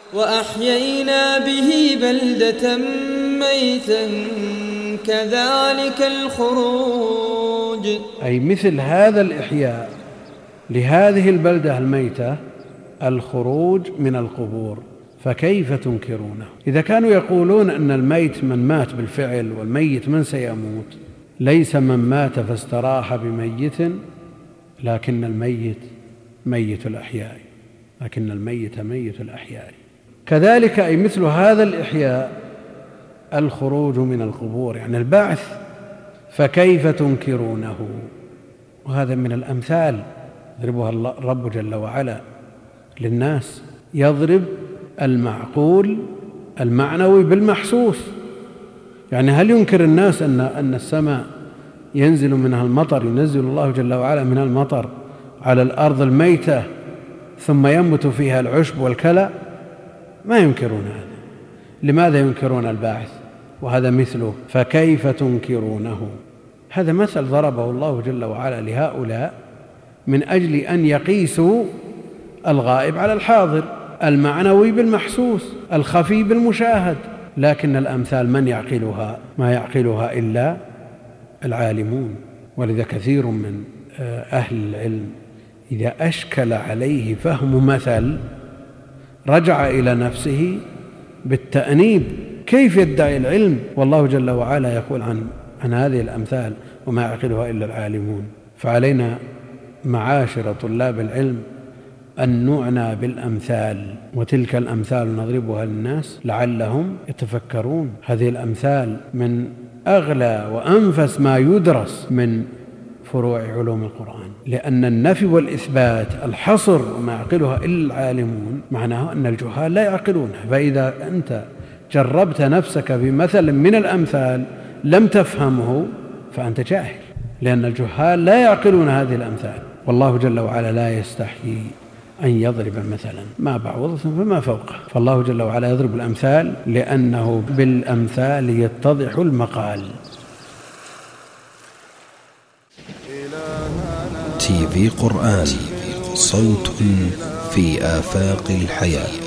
وأحيينا به بلدة ميتا كذلك الخروج. أي مثل هذا الإحياء لهذه البلدة الميتة الخروج من القبور، فكيف تنكرونه؟ إذا كانوا يقولون أن الميت من مات بالفعل والميت من سيموت، ليس من مات فاستراح بميت، لكن الميت ميت الأحياء، لكن الميت ميت الأحياء. كذلك أي مثل هذا الإحياء الخروج من القبور، يعني البعث، فكيف تنكرونه؟ وهذا من الأمثال يضربها الرب جل وعلا للناس، يضرب المعقول المعنوي بالمحسوس. يعني هل ينكر الناس أن السماء ينزل منها المطر، ينزل الله جل وعلا منها المطر على الأرض الميتة ثم ينبت فيها العشب والكلى؟ ما ينكرون هذا. لماذا ينكرون الباعث؟ وهذا مثله، فكيف تنكرونه؟ هذا مثل ضربه الله جل وعلا لهؤلاء من أجل أن يقيسوا الغائب على الحاضر، المعنوي بالمحسوس، الخفي بالمشاهد. لكن الأمثال من يعقلها؟ ما يعقلها إلا العالمون. ولذا كثير من أهل العلم إذا أشكل عليه فهم مثل رجع إلى نفسه بالتأنيب، كيف يدعي العلم والله جل وعلا يقول عن هذه الأمثال وما يعقلها إلا العالمون؟ فعلينا معاشر طلاب العلم أن نعنى بالأمثال، وتلك الأمثال نضربها للناس لعلهم يتفكرون. هذه الأمثال من أغلى وأنفس ما يدرس من فروع علوم القرآن، لأن النفي والإثبات الحصر وما يعقلها إلا العالمون معناه أن الجهال لا يعقلونها. فإذا أنت جربت نفسك بمثل من الأمثال لم تفهمه فأنت جاهل، لأن الجهال لا يعقلون هذه الأمثال. والله جل وعلا لا يستحيي أن يضرب مثلا ما بعوضة فما فوقه، فالله جل وعلا يضرب الأمثال لأنه بالأمثال يتضح المقال. TV قرآن، صوت في آفاق الحياة.